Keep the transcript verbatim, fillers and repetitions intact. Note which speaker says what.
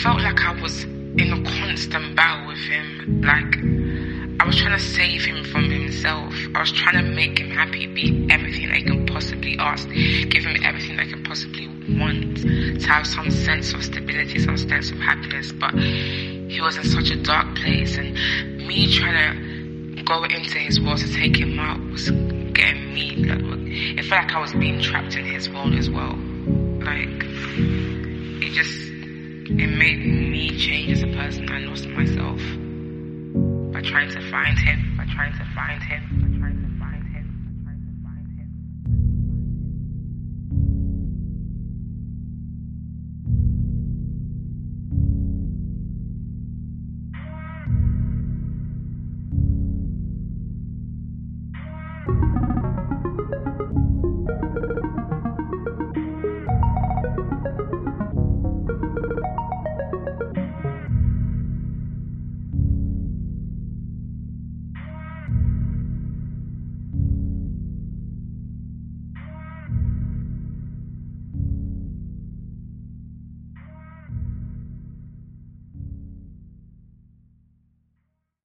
Speaker 1: felt like I was in a constant battle with him. Like, I was trying to save him from himself. I was trying to make him happy, be everything that he can possibly ask, give him everything that he can possibly want, to have some sense of stability, some sense of happiness. But he was in such a dark place, and me trying to go into his world to take him out was getting me. Like, it felt like I was being trapped in his world as well. Like, it just, it made me change as a person. I lost myself by trying to find him, by trying to find him, by trying to find him, by trying to find him.
Speaker 2: Thank you.